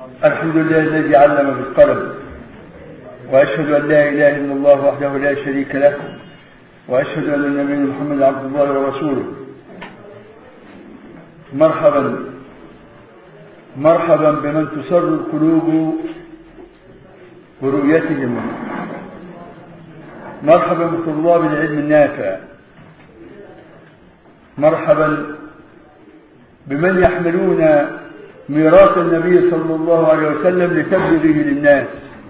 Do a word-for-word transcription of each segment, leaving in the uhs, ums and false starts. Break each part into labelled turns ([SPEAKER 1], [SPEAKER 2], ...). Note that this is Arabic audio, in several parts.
[SPEAKER 1] الحمد لله الذي علم بالقلم، وأشهد أن لا إله إلا الله وحده لا شريك له، وأشهد أن نبينا محمد عبد الله ورسوله. مرحبا مرحبا بمن تسر القلوب برؤيتهم، مرحبا بطلاب العلم النافع، مرحبا بمن يحملون ميراث النبي صلى الله عليه وسلم لتبليغه للناس.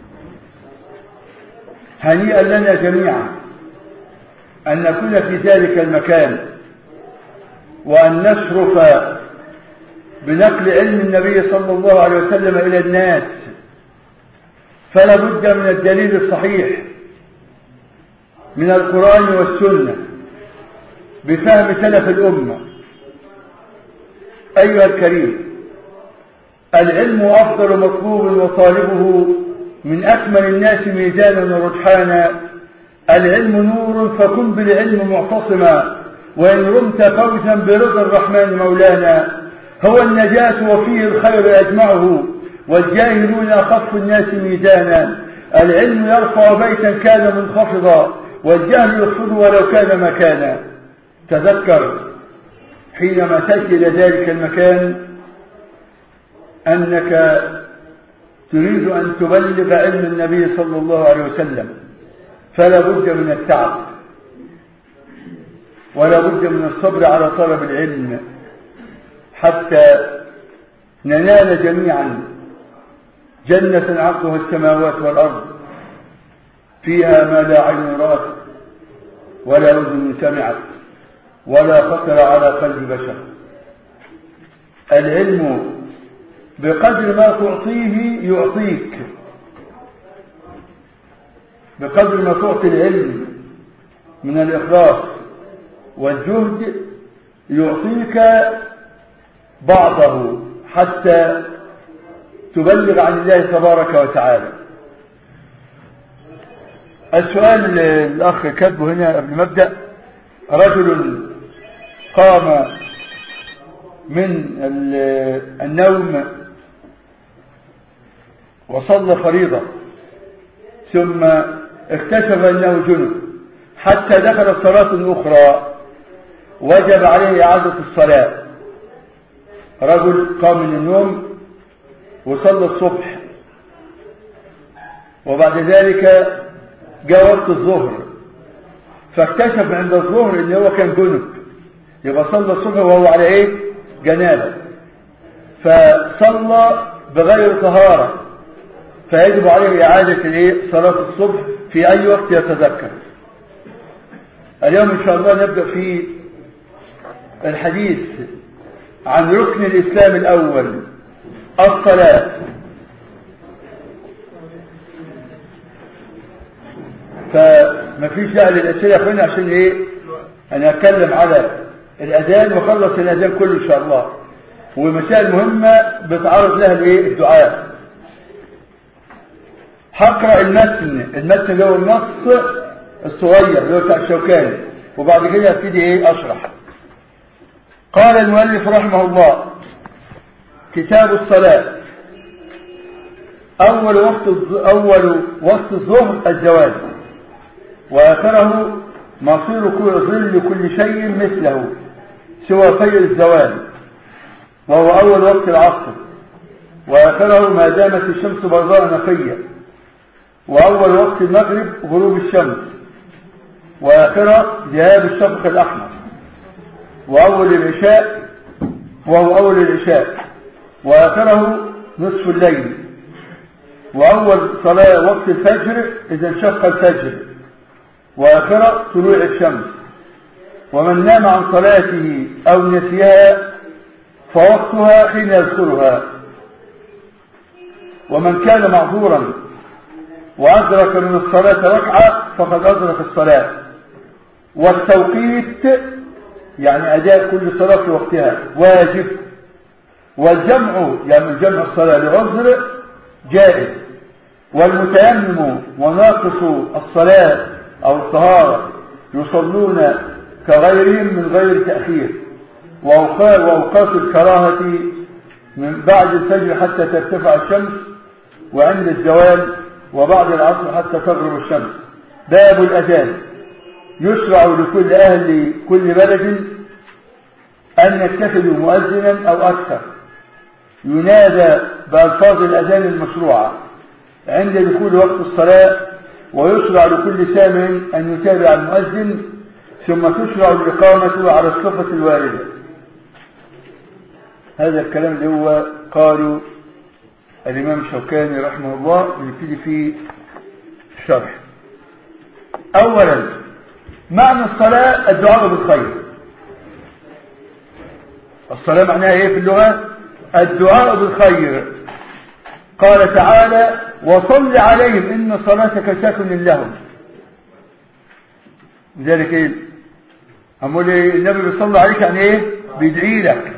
[SPEAKER 1] هنيئا لنا جميعا أن نكون في ذلك المكان، وأن نشرف بنقل علم النبي صلى الله عليه وسلم إلى الناس. فلا بد من الدليل الصحيح من القرآن والسنة بفهم سلف الأمة. أيها الكريم، العلم أفضل مطلوب، وطالبه من أكمل الناس ميزانا ورجحانا. العلم نور، فكن بالعلم معتصما، وإن رمت فوزا برضا الرحمن مولانا. هو النجاة وفيه الخير أجمعه، والجاهلون أخف الناس ميزانا. العلم يرفع بيتا كان منخفضا، والجهل يخفضه ولو كان مكانا. تذكر حينما تأتي إلى ذلك المكان أنك تريد أن تبلغ علم النبي صلى الله عليه وسلم، فلا بد من التعب، ولا بد من الصبر على طلب العلم، حتى ننال جميعا جنة عرضها السماوات والأرض، فيها ما لا عين رأت ولا أذن سمعت ولا خطر على قلب بشر. العلم بقدر ما تعطيه يعطيك، بقدر ما تعطي العلم من الإخلاص والجهد يعطيك بعضه حتى تبلغ عن الله تبارك وتعالى. السؤال اللي الأخ كتبه هنا قبل ما أبدأ: رجل قام من النوم وصلى فريضة، ثم اكتشف أنه جنب حتى دخل صلاة أخرى، وجب عليه إعادة الصلاة. رجل قام من النوم وصلى الصبح، وبعد ذلك جاء وقت الظهر، فاكتشف عند الظهر ان هو كان جنب، يبقى صلى الصبح وهو على ايه؟ جنابه، فصلى بغير طهارة، فيجب عليه إعادة الايه؟ صلاة الصبح في أي وقت يتذكر. اليوم إن شاء الله نبدأ في الحديث عن ركن الإسلام الأول، الصلاة. فما فيش داعي للأسئلة يا أخواني، عشان إيه؟ أنا أتكلم على الأذان وخلص الأذان كله إن شاء الله، ومسائل مهمة بتعرض لها الإيه؟ الدعاء. هقرأ المتن، المتن اللي هو النص الصغير اللي هو بتاع الشوكاني، وبعد كده ابتدي إيه؟ أشرح. قال المؤلف رحمه الله: كتاب الصلاة. أول وقت أول وقت الظهر الزوال، وآخره مصير كل ظل كل شيء مثله سوى خير الزوال، وهو أول وقت العصر، وآخره ما دامت الشمس بيضاء نقية، وأول وقت المغرب غروب الشمس، وآخره ذهاب الشفق الأحمر، وأول العشاء وهو أول العشاء، وآخره نصف الليل، وأول صلاة وقت الفجر إذا انشق الفجر، وآخره طلوع الشمس. ومن نام عن صلاته أو نسيها فوقتها حين يذكرها. ومن كان معذورا وأدرك من الصلاة ركعة فقد أدرك الصلاة. والتوقيت يعني أداء كل صلاة في وقتها واجب، والجمع يعني جمع الصلاة لعذر جائز، والمتيمم وناقص الصلاة أو الطهارة يصلون كغيرهم من غير تأخير. وأوقات الكراهة من بعد الفجر حتى ترتفع الشمس، وعند الزوال، وبعد العصر حتى تغرب الشمس. باب الأذان. يشرع لكل أهل كل بلد أن يتخذوا مؤذنا أو أكثر ينادى بألفاظ الأذان المشروعة عند دخول وقت الصلاة، ويشرع لكل سامع أن يتابع المؤذن، ثم تشرع الإقامة على الصفة الواردة. هذا الكلام اللي هو قالوا الإمام الشوكاني رحمه الله، ونبتدي في الشرح. أولا، معنى الصلاة الدعاء بالخير. الصلاة معناها ايه في اللغة؟ الدعاء بالخير. قال تعالى: وصل عليهم إن صلاتك سكن لهم. لذلك ايه؟ أقول ايه؟ النبي بيصلي عليك يعني ايه؟ بيدعي لك.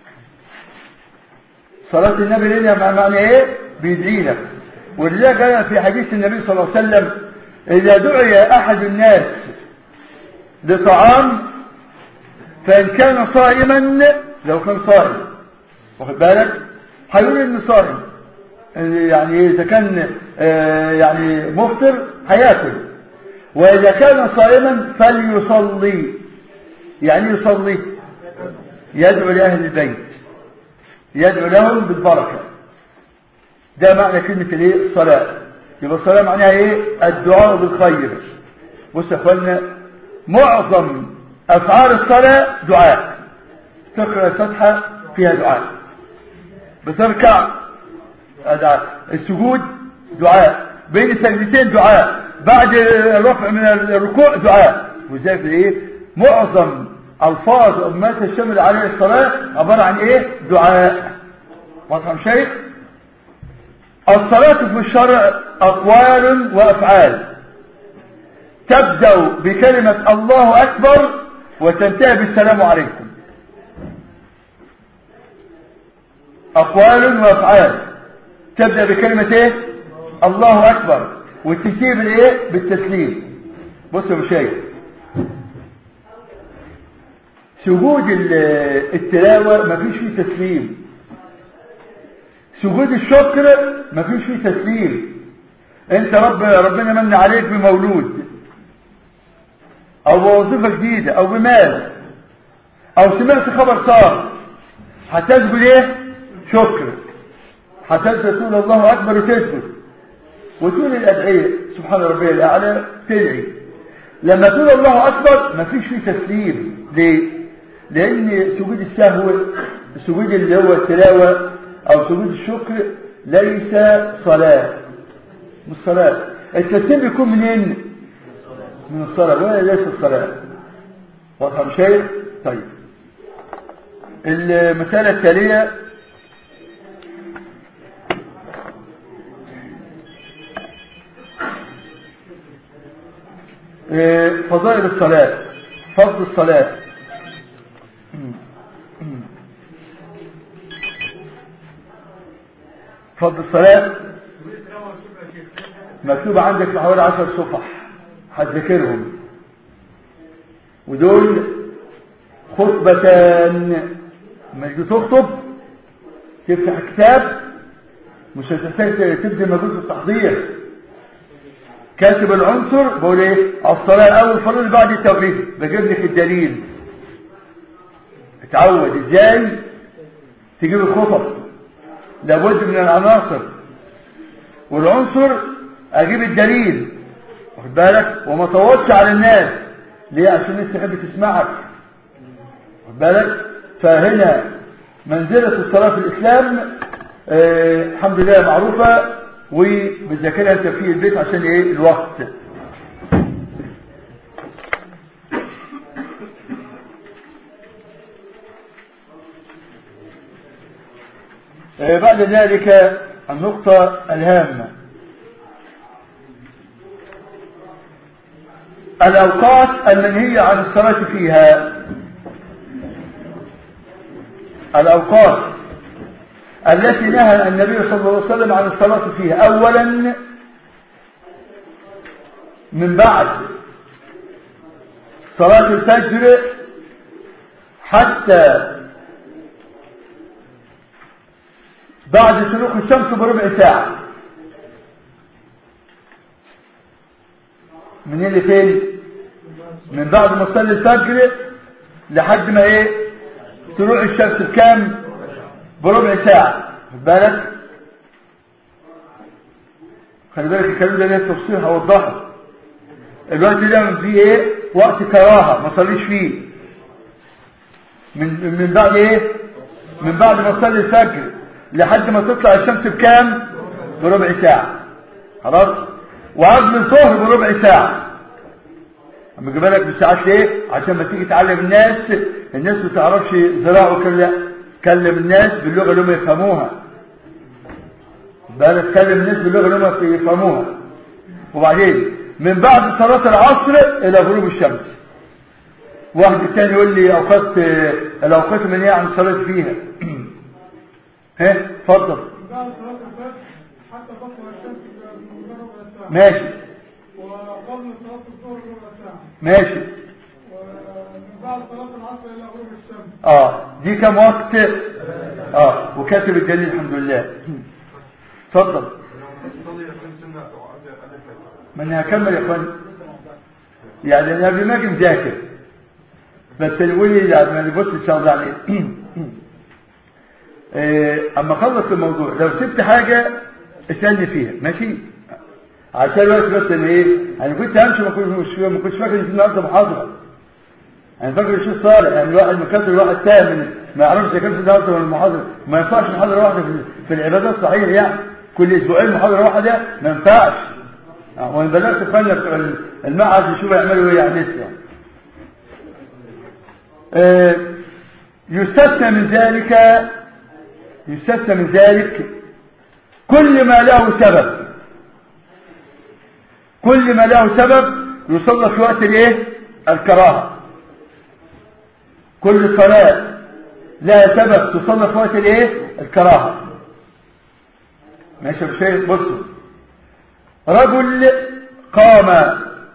[SPEAKER 1] صلاة النبي لنا معنى ايه؟ بيدعي لك. ولذلك قال في حديث النبي صلى الله عليه وسلم: إذا دعي أحد الناس لطعام فإن كان صائما، لو كان صائم واخد بالك هيقول إنه صائم، يعني إذا كان يعني مفطر هياكل، وإذا كان صائما فليصلي. يعني يصلي يدعو لأهل البيت، يدعو لهم بالبركة. ده معنى كلمة الايه؟ الصلاة. يبقى الصلاة معناها ايه؟ الدعاء بالخير. بص يا اخوانا، معظم افعال الصلاة دعاء. تقرأ الفاتحة فيها دعاء، بتركع دعاء، السجود دعاء، بين السجدتين دعاء، بعد الرفع من الركوع دعاء. وذلك ايه؟ معظم الفاظ ما تشتمل عليه الصلاة عبارة عن ايه؟ دعاء. واضح شيخ؟ الصلاة في الشرع أقوال وأفعال، تبدأ بكلمة الله أكبر وتنتهي بالسلام عليكم. أقوال وأفعال تبدأ بكلمة إيه؟ الله أكبر، وتنتهي بالإيه؟ بالتسليم. بصوا يا شيخ، سجود التلاوة ما فيش فيه تسليم، سجود الشكر ما فيش فيه تسليم. انت رب ربنا من عليك بمولود او بوظيفة جديدة او بمال او سمعت خبر صار، هتسجد ايه؟ شكر. هتسجد تقول الله اكبر وتسجد وتقول الادعية سبحان ربي الاعلى، تدعي. لما تقول الله اكبر ما فيش فيه تسليم. ليه؟ لان سجود السهو، السجود اللي هو التلاوة او سجود الشكر ليس صلاة، مش صلاة. التسليم بيكون منين؟ من الصلاة، ولا ليس الصلاة. واضح شيء؟ طيب، المسألة التالية فضائل الصلاة، فضل الصلاة. فضل الصلاة مكتوب عندك في حوالي عشر صفح، هتذكرهم. ودول خطبتان. لما تيجي تخطب تفتح كتاب، مش هتحتاج تبذل مجهود في التحضير. كاتب العنصر بقول ايه؟ الصلاة اول فرض بعد التوحيد، بجيب لك الدليل. اتعود ازاي تجيب الخطب، لابد من العناصر والعنصر، اجيب الدليل واخد بالك، وما طولش على الناس. ليه؟ عشان الناس تحب تسمعك واخد بالك. فهنا منزلة الصلاة في الاسلام آه الحمد لله معروفة، وبتذاكرها انت في البيت عشان ايه؟ الوقت. آه بعد ذلك النقطة الهامة، الأوقات المنهية عن الصلاة فيها. الأوقات التي نهى النبي صلى الله عليه وسلم عن الصلاة فيها. أولا، من بعد صلاة الفجر حتى بعد شروق الشمس بربع ساعة. من اللي فين؟ من بعد ما تصلي الفجر لحد ما ايه طلوع الشمس بكام؟ بربع ساعة. خد بالك، خلي بالك الكلام ده ليه تفصيل هوضحه. الوقت ده فيه ايه؟ وقت كراهة ما صليش فيه. من من بعد ايه؟ من بعد ما تصلي الفجر لحد ما تطلع الشمس بكام؟ بربع ساعة. خلاص. وقبل الظهر بربع ساعة. اما اجيب لك بالساعات ليه؟ عشان ما تيجي تعلم الناس، الناس ما تعرفش زراعه كلا، كلم الناس باللغه اللي هم يفهموها. بالك كلم الناس باللغه اللي هم يفهموها. وبعدين من بعد صلاه العصر الى غروب الشمس. واحد الثاني يقول لي اوقات الاوقات من ايه عن صلاه فيها؟ ها اتفضل.
[SPEAKER 2] بعد صلاه الفجر حتى تطلع الشمس بربع ساعه.
[SPEAKER 1] ماشي.
[SPEAKER 2] وقبل صلاه الظهر بربع ساعه.
[SPEAKER 1] ماشي.
[SPEAKER 2] ومن بعد صلاه العصر الى غروب الشمس.
[SPEAKER 1] اه دي كم وقت؟ اه وكاتب الدليل الحمد لله. اتفضل. ما انا هكمل يا اخوان. يعني انا قبل ما اجي مذاكر بس اللي يقول لي لما نبص ان شاء الله عليه اما اخلص الموضوع لو سبت حاجه اسالني فيها ماشي، عشان الوقت بس ان ايه انا كنت همشي ما كنتش ما كنتش فاكر ان في النهارده محاضره. انا فاكر الشيخ صالح يعني الواحد مكسر الواحد تام ما يعرفش اذا كان في النهارده ولا المحاضره. ما ينفعش محاضره واحده في, في العبادات صحيح يعني كل اسبوعين محاضره واحده ما ينفعش. وانا بلغت اخواننا بتوع المعهد يشوفوا يعملوا ايه يعني لسه. آه يستثنى من ذلك يستثنى من ذلك كل ما له سبب. كل ما له سبب يصلى في وقت الايه؟ الكراهه. كل صلاه لها سبب تصلى في وقت الايه؟ الكراهه. ماشي يا شيخ. بصوا، رجل قام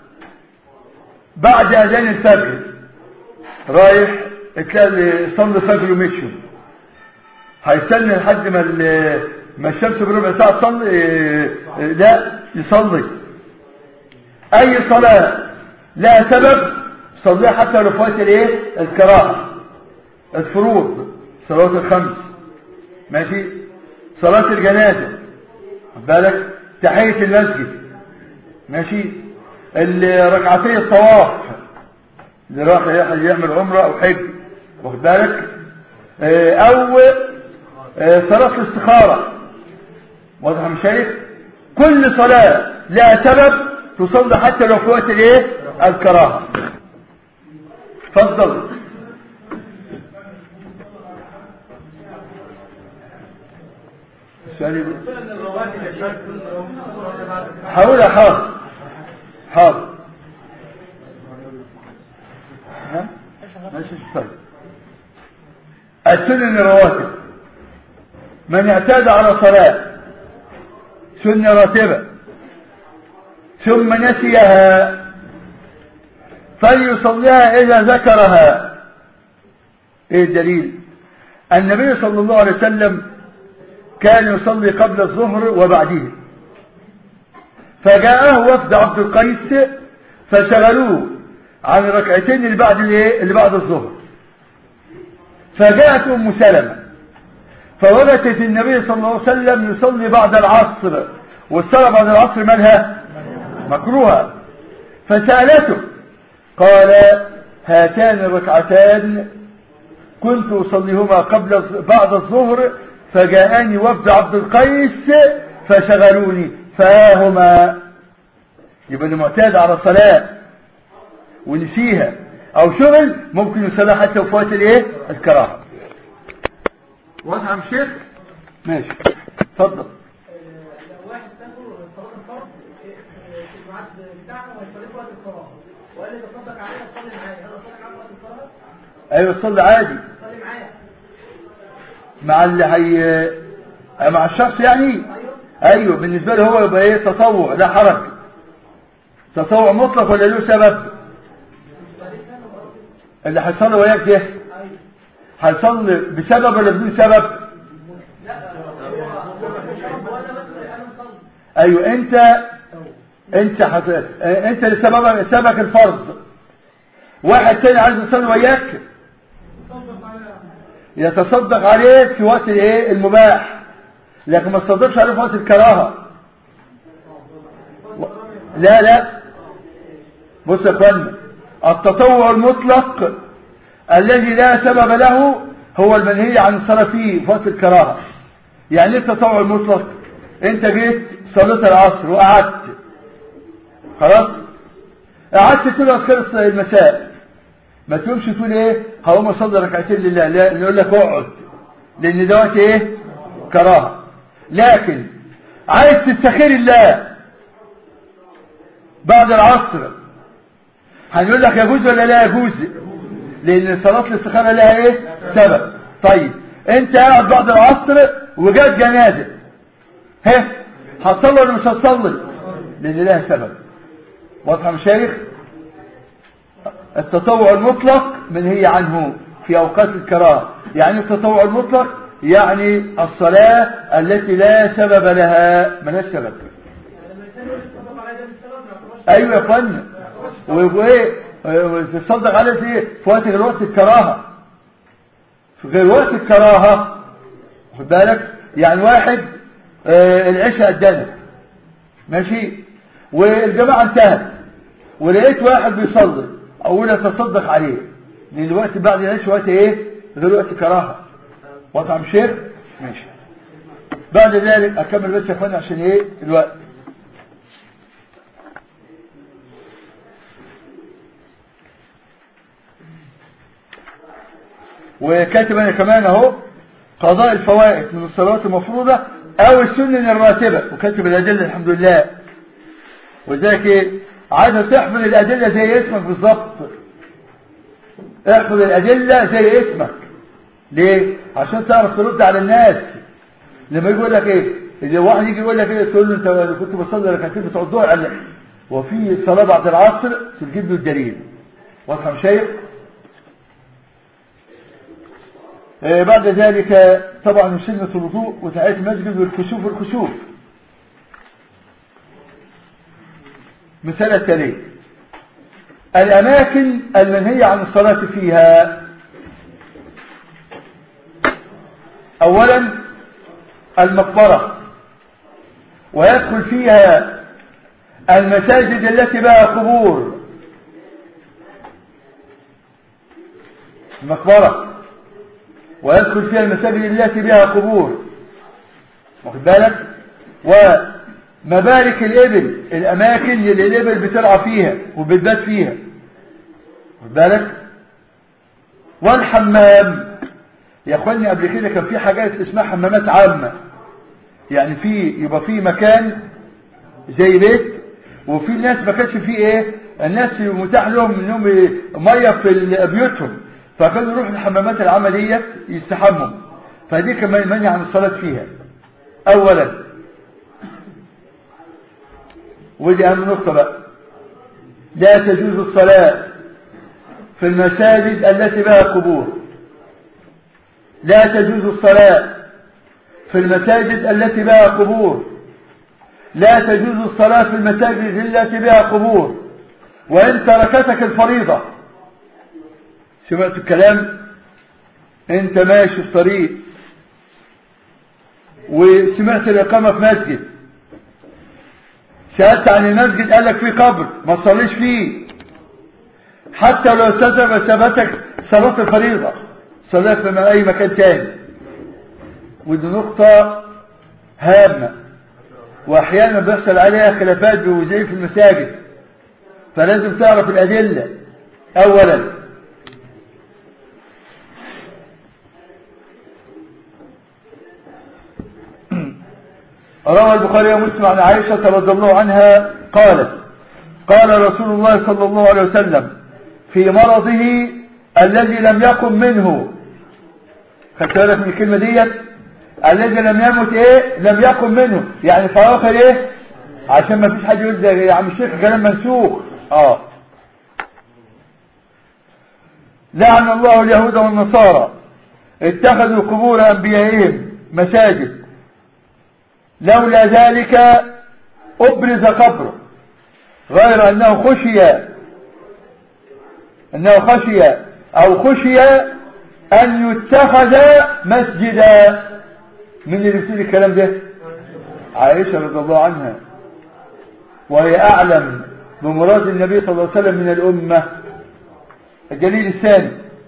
[SPEAKER 1] بعد اذان الفجر رايح تلاقي صلي الفجر ومشوا، هيستنى لحد ما ما الشمس بربع ساعه تصلي؟ لا يصلي. اي صلاه لها سبب صليها حتى لو فات الايه؟ الكراهه. الفروض، صلاه الخمس ماشي، صلاه الجنازه خد بالك، تحيه المسجد ماشي، ركعتي الطواف اللي راح يعمل عمره او حج واخد بالك، او صلاه الاستخاره. واضح مش شايف؟ كل صلاه لها سبب تصلى حتى لو في وقت الايه؟ الكراهه. اتفضل. حاول حاضر حاضر ها ماشي. طيب السنن الرواتب، من اعتاد على صلاة سنة راتبة ثم نسيها فليصليها إذا ذكرها. ايه الدليل؟ النبي صلى الله عليه وسلم كان يصلي قبل الظهر وبعده، فجاءه وفد عبد القيس فشغلوه عن الركعتين اللي بعد الايه؟ اللي بعد الظهر. فجاءت ام سلمة فوجدت النبي صلى الله عليه وسلم يصلي بعد العصر، والصلاه بعد العصر مالها؟ مكروهه. فسالته قال هاتان الركعتان كنت اصليهما قبل بعد الظهر فجاءني وفد عبد القيس فشغلوني فهما. يبقى اللي معتاد على صلاه ونسيها او شغل ممكن يصلي حتى في وقت الايه؟ الكراهه. واضح يا شيخ؟ ماشي اتفضل.
[SPEAKER 3] لو واحد تاخد صلاه الفرض في الميعاد بتاعنا ويصلي في وقت الكراهه وقال لي تصدق عليها تصلي معايا، هل اصلي معاك وقت الكراهه؟
[SPEAKER 1] ايوه صلي عادي.
[SPEAKER 3] صلي معايا
[SPEAKER 1] مع اللي هي مع الشخص يعني.
[SPEAKER 3] ايوه
[SPEAKER 1] ايوه بالنسبه له هو يبقى ايه؟ تطوع لا حرج. تطوع مطلق ولا له سبب؟ اللي هيصلي وياك ده هيصلي بسبب ولا بدون سبب؟ ايوه انت انت حضرتك انت اللي سبب سبك الفرض، واحد تاني عايز يصلي وياك يتصدق عليك في وقت الايه المباح، لكن ما تصدقش عليه في وقت الكراهه. لا لا بص يا اخوانا، التطوع المطلق الذي لا سبب له هو المنهي عن الصلاه فيه في وقت الكراهه. يعني ايه التطوع المطلق؟ انت جيت صليت العصر وقعدت، خلاص قعدت تقول اذكار المساء، ما تقومش تقول ايه هقوم اصلي ركعتين لله، لا نقول لك اقعد، لان ده وقت ايه كراهه. لكن عايز تستخير الله بعد العصر هنقول لك يجوز ولا لا يجوز؟ لان صلاه الاستخاره لها ايه سبب. طيب انت قاعد بعد العصر وجات جنازه، ها هتصلي ولا مش هتصلي؟ لان لها سبب. واضح يا مشايخ؟ التطوع المطلق منهي عنه في اوقات الكراهه. يعني التطوع المطلق يعني الصلاه التي لا سبب لها، مالهاش سبب. ايوه يا فندم، وايه تصدق عليه في ايه في وقت غير وقت الكراهه، في غير وقت الكراهه، خد بالك. يعني واحد آه العشاء ادانا ماشي والجماعه انتهت ولقيت واحد بيصلي، اقول اتصدق عليه لان الوقت بعد العشاء وقت ايه غير وقت كراهه. وضع شيخ ماشي. بعد ذلك اكمل بس يا اخوانا عشان ايه الوقت. وكاتب انا كمان اهو قضاء الفوائد من الصلوات المفروضة او السنن الراتبة، وكاتب الادلة الحمد لله. وذلك ايه عايز تحفظ الادلة زي اسمك بالظبط، احفظ الادلة زي اسمك. ليه؟ عشان تعرف ترد على الناس لما يقول لك ايه، اللي واحد يجي يقول لك ايه تقول له انت كنت بتصلي ركعتين بتوع الظهر، قال لك وفي صلاة بعد العصر تجيب له الدليل. واضح يا شيخ؟ بعد ذلك طبعا سنة الوضوء وتحية المسجد والكسوف والخسوف. مثال التالي الأماكن المنهية عن الصلاة فيها. أولا المقبرة، ويدخل فيها المساجد التي بها قبور. المقبرة ويدخل فيها المساجد التي بها قبور، واخد بالك. ومبارك الإبل، الأماكن اللي الإبل بترعى فيها وبتبات فيها، واخد بالك. والحمام يا اخواني، قبل كده كان في حاجات اسمها حمامات عامة، يعني في يبقى في مكان زي بيت وفي الناس ما كانش فيه ايه، الناس متاح لهم انهم ميه في بيوتهم، فكانوا يروحوا الحمامات العامة ديت يستحموا، فدي كمان منع عن الصلاة فيها. اولا ودي اهم نقطة بقى، لا تجوز الصلاة في المساجد التي بها قبور. لا تجوز الصلاة في المساجد التي بها قبور. لا تجوز الصلاة في المساجد التي بها قبور وإن تركتك الفريضة. سمعت الكلام؟ انت ماشي في طريق وسمعت الإقامة في مسجد، سألت عن المسجد قال لك فيه قبر، ما تصليش فيه حتى لو ثبتك صلاة الفريضة، صلاة في أي مكان تاني. ودي نقطة هامة وأحيانا بيحصل عليها خلافات بوزعين في المساجد، فلازم تعرف الأدلة. أولا روى البخاري ومسلم عن عائشة رضي الله عنها قالت قال رسول الله صلى الله عليه وسلم في مرضه الذي لم يقم منه، خدت بالك من الكلمة ديت، الذي لم يمت ايه لم يقم منه، يعني في اخر ايه، عشان ما فيش حد يقول ده يا عم الشيخ كلام منسوخ. اه لعن الله اليهود والنصارى اتخذوا قبور انبيائهم مساجد. لولا ذلك أبرز قبره، غير أنه خشي أنه خشي أو خشي أن يتخذ مسجدا. من اللي بتقول الكلام ده؟ عائشة رضي الله عنها، وهي أعلم بمراد النبي صلى الله عليه وسلم من الأمة. الدليل الثاني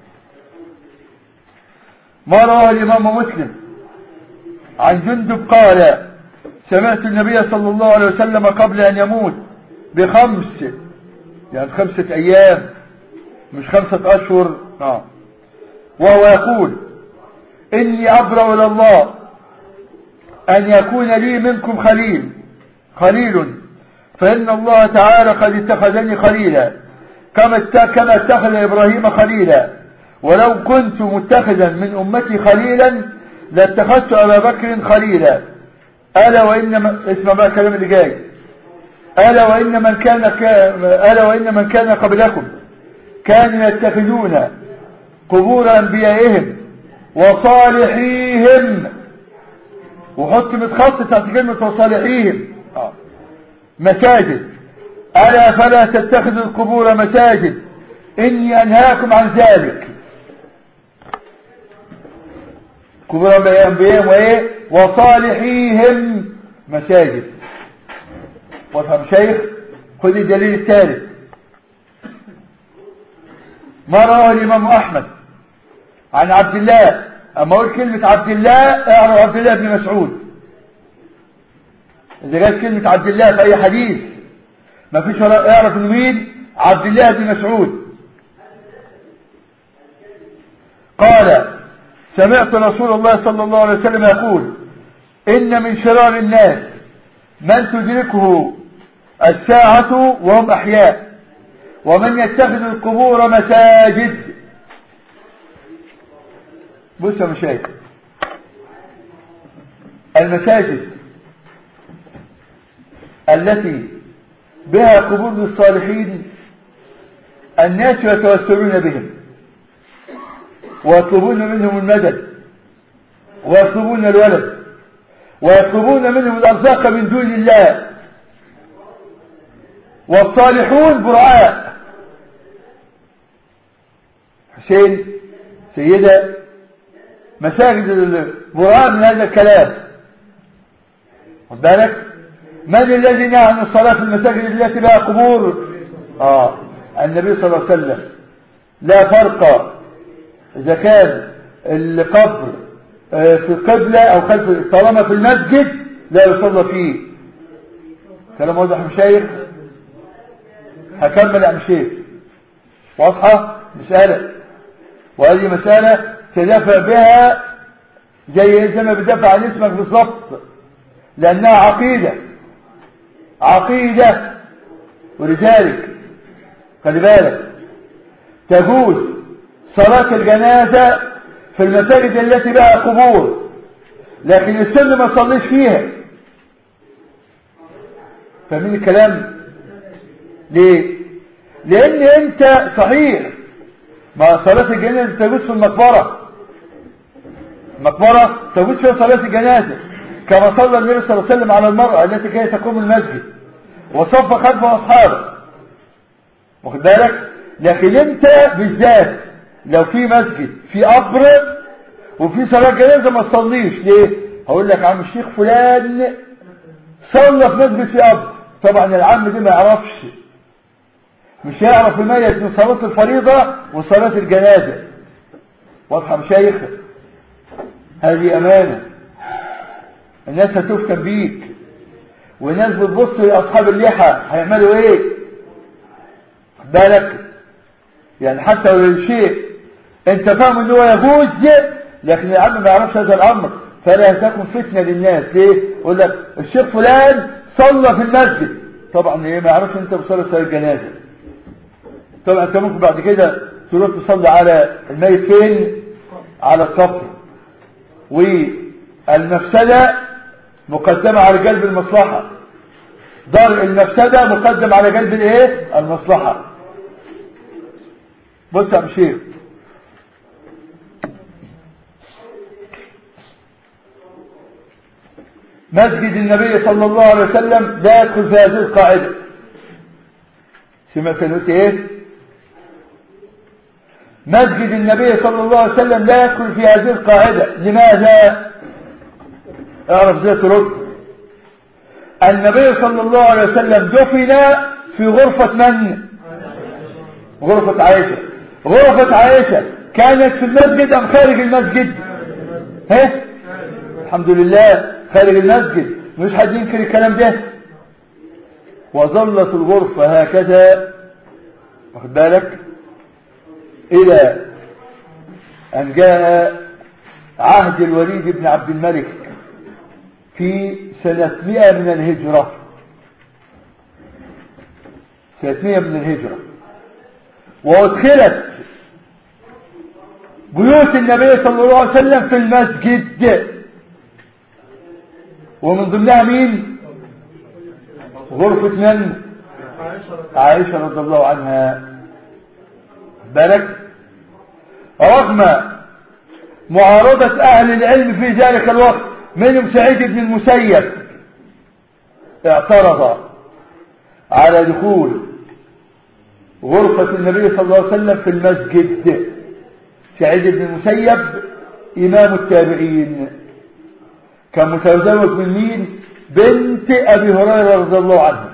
[SPEAKER 1] ما رواه الإمام مسلم عن جندب قال سمعت النبي صلى الله عليه وسلم قبل أن يموت بخمس، يعني خمسة أيام مش خمسة أشهر، آه. وهو يقول إني أبرأ إلى الله أن يكون لي منكم خليل خليل فإن الله تعالى قد اتخذني خليلا كما كما اتخذ إبراهيم خليلا، ولو كنت متخذا من أمتي خليلا لاتخذت أبا بكر خليلا. ألا وإن اسمع بقى الكلام اللي جاي، ألا وإن من كان ألا وإن من كان قبلكم كانوا يتخذون قبور أنبيائهم وصالحيهم، وحط متخصص تحت كلمة وصالحيهم مساجد، ألا فلا تتخذوا القبور مساجد إني أنهاكم عن ذلك. قبور أنبيائهم وإيه؟ وصالحيهم مساجد. وافهم شيخ؟ خذ الدليل الثالث ما رواه الإمام أحمد عن عبد الله. أما أقول كلمة عبد الله اعرف عبد الله بن مسعود. إذا جاءت كلمة عبد الله في أي حديث ما فيش اعرف إنه مين؟ عبد الله بن مسعود. قال سمعت رسول الله صلى الله عليه وسلم يقول إن من شرار الناس من تدركه الساعة وهم أحياء ومن يتخذ القبور مساجد. بص يا مشايخ، المساجد التي بها قبور للصالحين الناس يتوسلون بهم ويطلبون منهم المدد ويطلبون الولد ويطلبون منهم الأرزاق من دون الله، والصالحون برعاء. حسين سيدة مساجد البراء من هذا الكلام. خد بالك، من الذي نهى عن الصلاة في المساجد التي بها قبور؟ اه النبي صلى الله عليه وسلم. لا فرق اذا كان القبر في القبلة او خلف، طالما في المسجد لا يصلى فيه. كلام واضح يا مشايخ؟ هكمل يا مشايخ. واضحة مسألة، وهذه مسألة تدافع بها زي زي ما بتدافع عن اسمك بالضبط، لأنها عقيدة عقيدة. ولذلك خلي بالك تجوز صلاة الجنازة في المساجد التي بها قبور، لكن السن ما تصليش فيها. فاهمين الكلام؟ ليه؟ لأن أنت صحيح ما صلاة الجنازة تجوز في المقبرة، المقبرة تجوز فيها صلاة الجنازة، كما صلى النبي صلى الله عليه وسلم على المرأة التي كانت تقوم المسجد وصف خلفه أصحابه. واخد بالك؟ لكن أنت بالذات لو في مسجد في قبر وفي صلاة جنازة ما تصليش. ليه؟ هقول لك عم الشيخ فلان صلى في مسجد في قبر، طبعا العم دي ما يعرفش، مش هيعرف يميز بين صلاة الفريضة وصلاة الجنازة. واضحة مشايخ؟ هذه أمانة، الناس هتفتن بيك، والناس بتبص لأصحاب اللحى هيعملوا ايه؟ خد بالك، يعني حتى لو الشيء انت فاهم ان هو يجوز لكن العم ما يعرفش هذا الامر، فلا تكن فتنة للناس. ليه؟ يقول لك الشيخ فلان صلى في المسجد، طبعا ايه ما يعرفش انت بتصلي صلاة الجنازة. طبعا انت ممكن بعد كده تروح تصلي على الميت فين؟ على القبر. والمفسدة مقدمة على جلب المصلحة، درء المفسدة مقدم على جلب الايه؟ المصلحة. بص يا مشير، مسجد النبي صلى الله عليه وسلم لا يدخل في هذه القاعدة. سمعت نقول ايه؟ مسجد النبي صلى الله عليه وسلم لا يدخل في هذه القاعدة. لماذا؟ اعرف ازاي ترد. النبي صلى الله عليه وسلم دفن في غرفة من؟ غرفة عائشة. غرفة عائشة كانت في المسجد ام خارج المسجد؟ ها؟ الحمد لله خارج المسجد، مش حد ينكر الكلام ده. وظلت الغرفة هكذا، واخد بالك، إلى أن جاء عهد الوليد بن عبد الملك في سنة مئة من الهجرة. سنة مئة من الهجرة، وأدخلت بيوت النبي صلى الله عليه وسلم في المسجد، ومن ضمنها مين؟ غرفة من؟ عائشة رضي الله عنها. بالك، رغم معارضة أهل العلم في ذلك الوقت منهم سعيد بن المسيب اعترض على دخول غرفة النبي صلى الله عليه وسلم في المسجد. سعيد بن المسيب إمام التابعين، كان متزوج من مين؟ بنت أبي هريرة رضي الله عنه.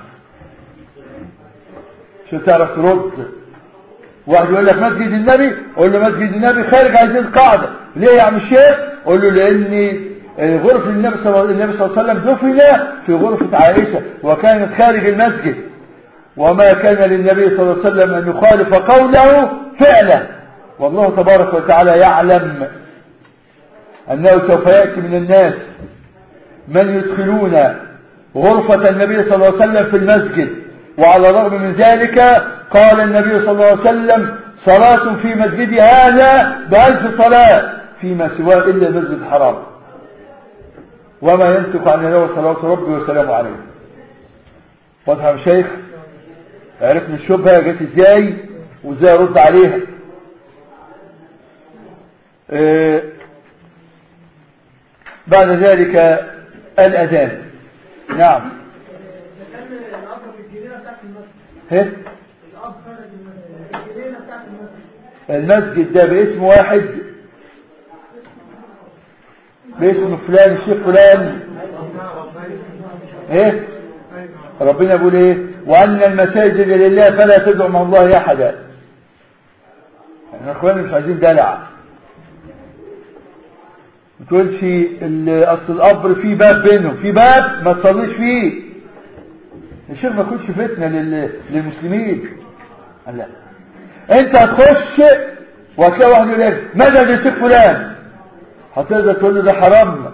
[SPEAKER 1] شو تعرف ترد؟ واحد يقول لك مسجد النبي، قول له مسجد النبي خارج هذه القاعدة. ليه يا عم الشيخ؟ قول له لأن غرفة النبي صلى الله عليه وسلم دفن في غرفة عائشة وكانت خارج المسجد، وما كان للنبي صلى الله عليه وسلم أن يخالف قوله فعلا، والله تبارك وتعالى يعلم أنه سوف يأتي من الناس من يدخلون غرفة النبي صلى الله عليه وسلم في المسجد. وعلى الرغم من ذلك قال النبي صلى الله عليه وسلم صلاة في مسجد هذا بألف صلاة فيما سواه إلا المسجد الحرام، وما ينطق عن الهوى صلوات ربي وسلامه عليه. واضح يا شيخ؟ عرفنا الشبهة جت ازاي وازاي ارد عليها. آه بعد ذلك الأذان. نعم. ايه المسجد ده باسم واحد، باسم فلان الشيخ فلان. ايه ربنا يقول ايه؟ وأن المساجد لله فلا تدعوا مع الله أحدا. احنا اخواني مش عايزين دلع. ما تقولش اصل القبر في باب بينهم، في باب ما تصليش فيه. الشيخ ما يكونش فتنه للمسلمين. لا، انت هتخش وهتلاقي واحد يقول لك ماذا للشيخ فلان، هتقدر تقول له ده حرام؟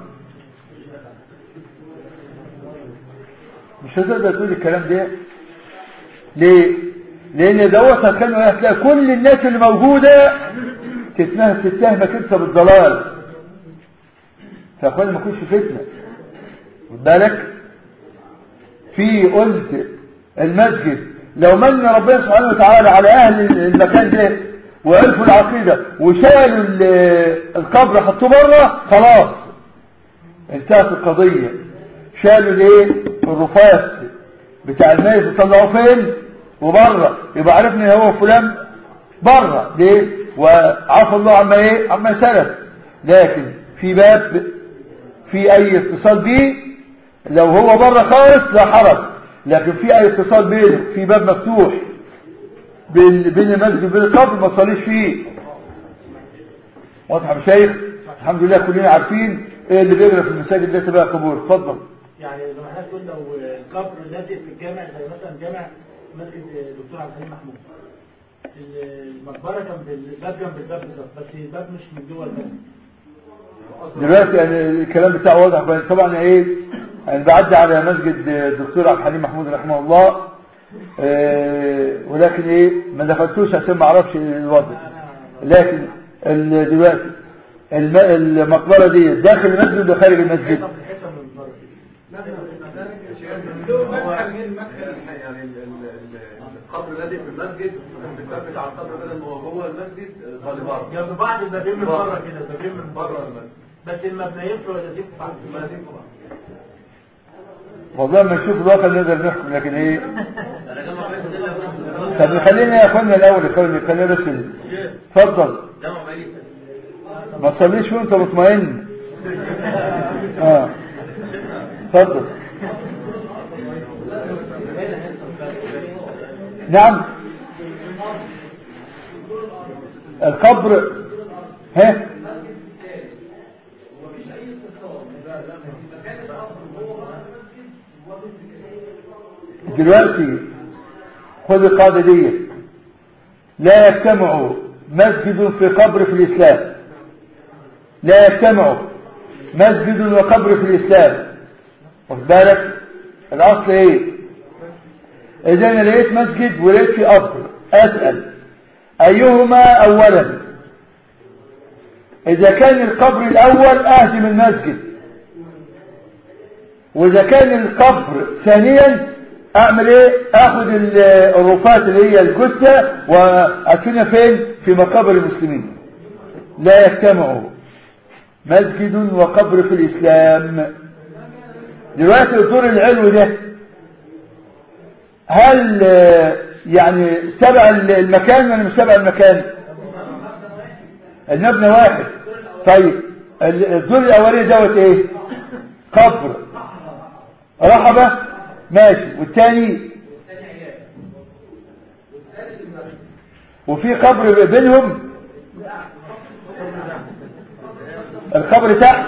[SPEAKER 1] مش هتقدر تقول الكلام ده. ليه؟ لان دوت هتخلي هتلاقي كل الناس اللي موجوده تتهم تتهمك انت بالضلال. فاخواني ما يكونش فتنه. خد بالك، في قلت المسجد لو من ربنا سبحانه وتعالى على اهل المكان ده وعرفوا العقيده وشالوا القبر حطوه بره، خلاص انتهت القضيه. شالوا الايه؟ الرفات بتاع الميت طلعوه فين؟ وبره، يبقى عرفنا هو فلان بره. ليه؟ وعفى الله عما ايه؟ عما سلف. لكن في باب في اي اتصال بيه لو هو بره خالص لا حرج، لكن في اي اتصال بينه في باب مفتوح بين بين المسجد وبين القبر ما تصليش فيه. واضح يا شيخ؟ الحمد لله كلنا عارفين ايه اللي بيجري في المساجد ده تبقى قبور. اتفضل.
[SPEAKER 3] يعني زي ما احنا قلنا لو القبر لازق في الجامع زي مثلا جامع مسجد دكتور عبد الحليم محمود، المقبره كان بالباب جنب الباب بالظبط، بس الباب مش من جوه المسجد.
[SPEAKER 1] دلوقتي يعني الكلام بتاعه واضح. طبعا ايه، انا بعدي على مسجد الدكتور عبد الحليم محمود رحمه الله، إيه ولكن ايه ما دخلتوش عشان ما اعرفش الوضع. لكن دلوقتي المقبره دي داخل المسجد ولا خارج المسجد؟
[SPEAKER 4] يعني القبر الذي في المسجد الباب بتاع القبر بدل ما هو جوه المسجد ظل بره
[SPEAKER 3] جنب بعض البابين من بره كده، البابين من
[SPEAKER 4] بره المسجد،
[SPEAKER 3] بس المبنيين في ولا دي في بعض.
[SPEAKER 1] والله ما نشوف الواقع نقدر نحكم، لكن ايه طب خلينا يا اخوانا الاول خلينا بس اتفضل ما تصليش وانت مطمئن. اه اتفضل. نعم القبر ها دلوقتي خذ القاعدة دي، لا يجتمع مسجد في قبر في الإسلام، لا يجتمع مسجد وقبر في الإسلام. واخد بالك الأصل ايه؟ إذا أنا لقيت مسجد ولقيت في قبر أسأل أيهما أولا؟ إذا كان القبر الأول أهدم المسجد، وإذا كان القبر ثانيا أعمل إيه؟ أخذ الرفات اللي هي الجثة وأدفنها فين؟ في مقابر المسلمين. لا يجتمع مسجد وقبر في الإسلام. دلوقتي الدور العلوي ده هل يعني تبع المكان ولا مش تبع المكان؟ المبنى واحد. طيب الدور الاولي دوت ايه؟ قبر رحبة ماشي، والثاني وفي قبر بينهم القبر تحت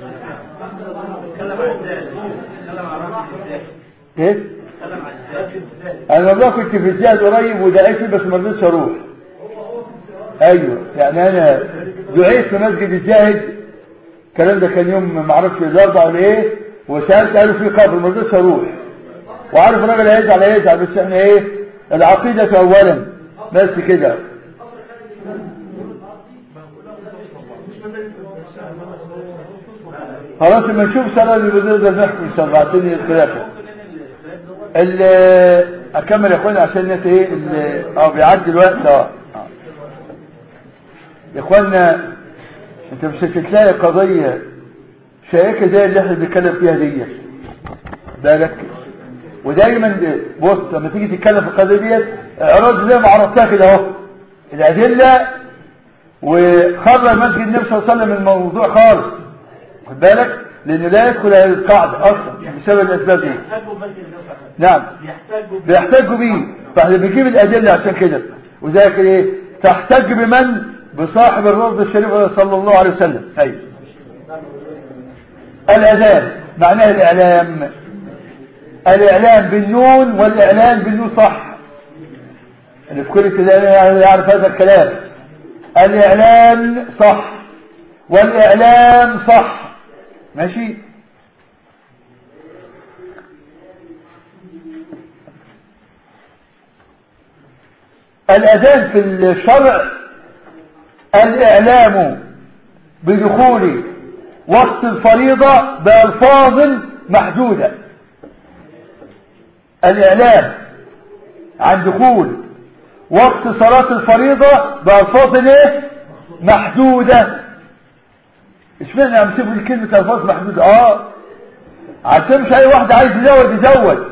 [SPEAKER 1] ايه؟ انا والله كنت في الزاد قريب ودعيت بس ما رضيتش اروح. ايوه يعني انا دعيت في مسجد الزاهد، الكلام ده كان يوم ما اعرفش الاربعاء ولا ايه، وسالت قالوا في قبر ما رضيتش اروح، وعارف الراجل هيزعل هيزعل بس احنا ايه العقيده اولا بس كده. خلاص لما نشوف صلاه اللي بنقدر نحكي ان شاء الله. اعطيني الخلافه اكمل يا اخوانا عشان الناس ايه اه بيعدي الوقت. اه يا اخوانا انت مش هتلاقي قضيه شائكه زي اللي احنا بنتكلم فيها دي بالك. ودايما بص لما تيجي تتكلم في القضيه ديت اعرض زي ما عرفتها كده اهو الادله، وخرج مسجد النبي صلى الله عليه وسلم من الموضوع خالص. خد بالك لان لا يدخل هذه القاعده اصلا بسبب الاسباب دي. نعم بيحتاجوا بيه، فاحنا بنجيب الادله عشان كده. وذلك ايه؟ تحتج بمن؟ بصاحب الروضه الشريفه صلى الله عليه وسلم. ايوه الاذان معناه الاعلام، الاعلام بالنون والاعلان بالنون صح. اللي في كل ابتدائي يعرف هذا الكلام. الاعلان صح والاعلام صح ماشي. الأذان في الشرع الإعلام بدخول وقت الفريضة بألفاظ محدودة. الإعلام عن دخول وقت صلاة الفريضة بألفاظ ايه؟ محدودة. اشمعنى امسكوا لي كلمة ألفاظ محدودة؟ اه عشان مش اي واحد عايز يزود يزود.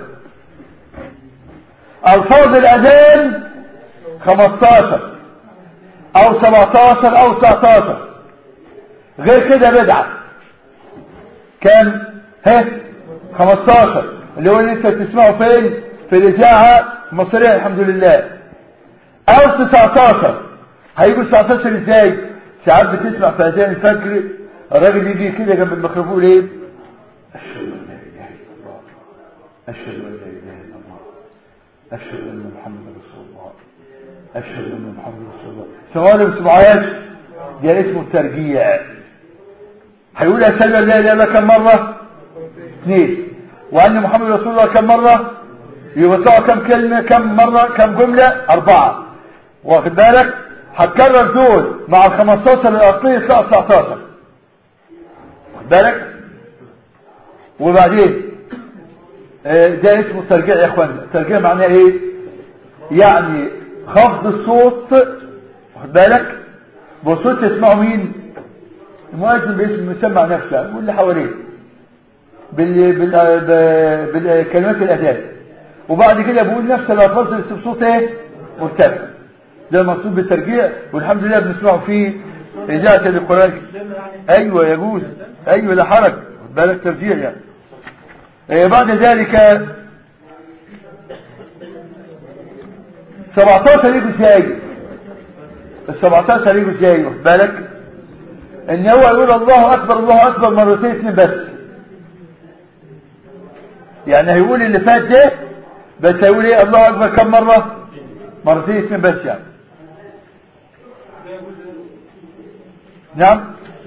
[SPEAKER 1] ألفاظ الأذان خمستاشر او سبعتاشر او تسعتاشر، غير كده بدعة. كام؟ ها خمستاشر اللي هو اللي انت بتسمعه فين؟ في الاذاعه المصريه الحمد لله. او تسعتاشر هيجوا تسعتاشر ازاي؟ ساعات بتسمع في اذان الفجر الراجل يجي كده جنب الميكروفون ايه؟ اشهد ان لا اله الا الله، اشهد ان لا اله الا الله، اشهد ان محمد رسول الله، اشهد ان محمد رسول الله. سواء ما سمعهاش ده اسمه الترجيع. هيقول اشهد ان لا اله الا الله كم مره؟ اثنين. وان محمد رسول الله كم مره؟ يبقى كم كلمه؟ كم مره؟ كم جمله؟ اربعه. واخد بالك؟ هتكرر دول مع ال خمستاشر الاصليه يطلعوا تسعتاشر. واخد بالك؟ وبعدين ده اسمه الترجيع يا اخوانا. الترجيع معناه ايه؟ يعني خفض الصوت. واخد بالك؟ بصوت تسمعوا مين؟ المؤذن باسم مسمع نفسه واللي حواليه بال... بال... بالكلمات الأذان، وبعد كده بقول نفس الألفاظ بس بصوت ايه مرتفع. ده المقصود بالترجيع، والحمد لله بنسمعه في إذاعة القرآن. أيوة يجوز، أيوة لا حرج، بالك ترجيع يعني. إيه بعد ذلك سبعتاشر يجوا ازاي؟ ال سبعتاشر يجوا ازاي؟ واخد بالك ان هو يقول الله اكبر الله اكبر مرتين اثنين بس، يعني هيقول اللي فات ده بس هيقول ايه الله اكبر كم مره؟ مرتين اثنين بس يعني. نعم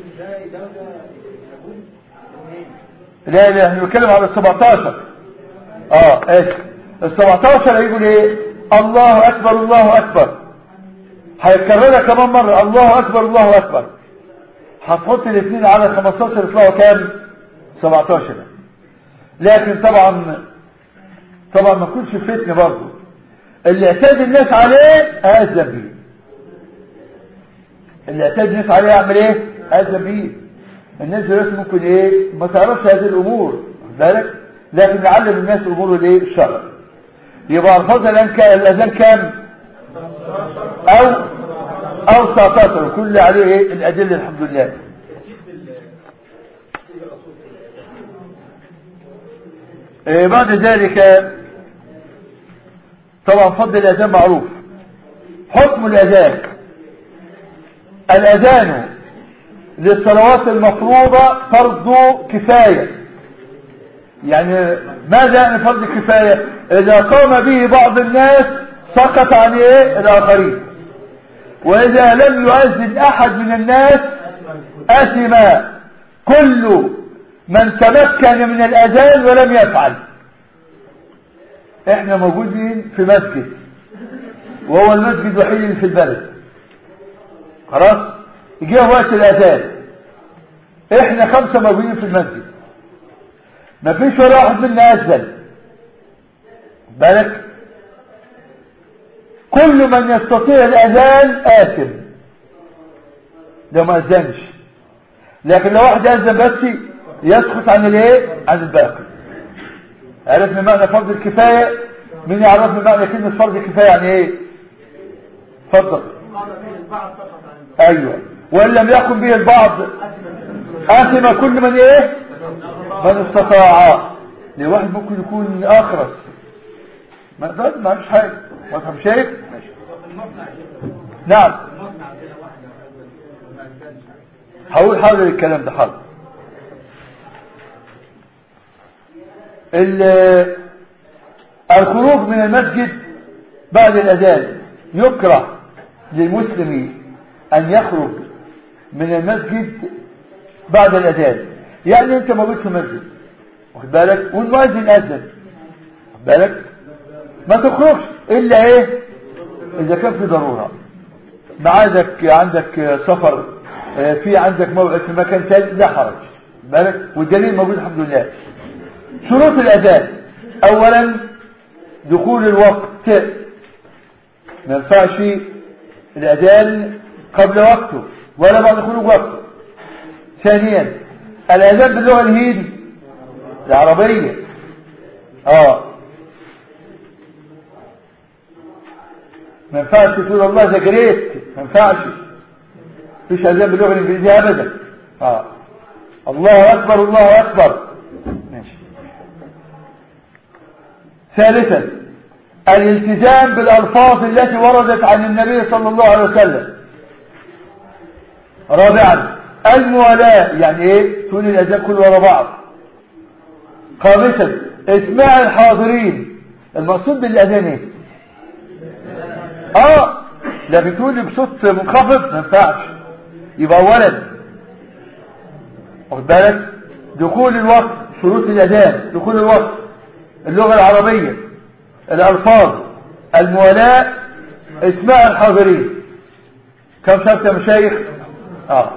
[SPEAKER 1] لا لا احنا بنتكلم على ال سبعتاشر. اه اسف ال سبعتاشر هيقول ايه الله اكبر الله اكبر، هيكررها كمان مره الله اكبر الله اكبر، هتحط الاثنين على خمستاشر يطلعوا كام؟ سبعتاشر. لكن طبعا طبعا ما كنتش فتنه برضه، اللي اعتاد الناس عليه اذن بيه، اللي اعتاد الناس عليه يعمل ايه؟ اذن بيه. الناس دلوقتي ممكن ايه ما تعرفش هذه الامور بالك، لكن نعلم الناس امور الايه الشرع. يبقى الفضل الاذان كام؟ او او تسعتاشر، وكل عليه ايه الادله الحمد لله. إيه بعد ذلك طبعا فضل الاذان معروف. حكم الاذان، الاذان للصلوات المفروضه فرض كفايه. يعني ماذا يعني فرض كفايه؟ اذا قام به بعض الناس سقط عن ايه الاخرين، واذا لم يؤذن احد من الناس اثم كل من تمكن من الاذان ولم يفعل. احنا موجودين في مسجد وهو المسجد الوحيد اللي في البلد، خلاص جه وقت الاذان، احنا خمسه موجودين في المسجد، ما فيش ولا واحد منا اذن بالك، كل من يستطيع الاذان آثم لو ما اذنش. لكن لو واحد اذن بس يسقط عن الايه عن الباقي. عرفنا معنى فرض الكفايه؟ مين يعرفنا معنى كلمه فرض الكفايه يعني ايه؟ اتفضل. ايوه وان لم يقم به البعض آثم كل من ايه من استطاع. لواحد ممكن يكون اخرس ما ده ما فيش حاجه ما تفهم شايف ماشي. نعم هقول حاضر الكلام ده حاضر. الخروج من المسجد بعد الاذان، يكره للمسلم ان يخرج من المسجد بعد الاذان. يعني انت موجود في المسجد واخد بالك والمؤذن اذن واخد بالك ما تخرجش الا ايه اذا كان في ضروره، معادك عندك سفر، في عندك موعد في مكان ثاني لا حرج بالك، والدليل موجود الحمد لله. شروط الاذان، اولا دخول الوقت، ما ينفعش الاذان قبل وقته ولا بعد خروج وقته. ثانيا الاذان باللغه الهنديه العربيه اه ما ينفعش تقول الله ذا جريت، ما ينفعش، مفيش اذان باللغه الانجليزيه ابدا. اه الله اكبر الله اكبر ماشي. ثالثا الالتزام بالالفاظ التي وردت عن النبي صلى الله عليه وسلم. رابعا الموالاة، يعني ايه تقول الاذان كله ورا بعض. خامسا اسماع الحاضرين، المقصود بالاذان ايه اه لكن تقول بصوت منخفض ما ينفعش. يبقى اولا واخد بالك دخول الوقت، شروط الاذان دخول الوقت، اللغه العربيه، الالفاظ، الموالاة، اسماع الحاضرين. كم شرط يا مشايخ؟ اه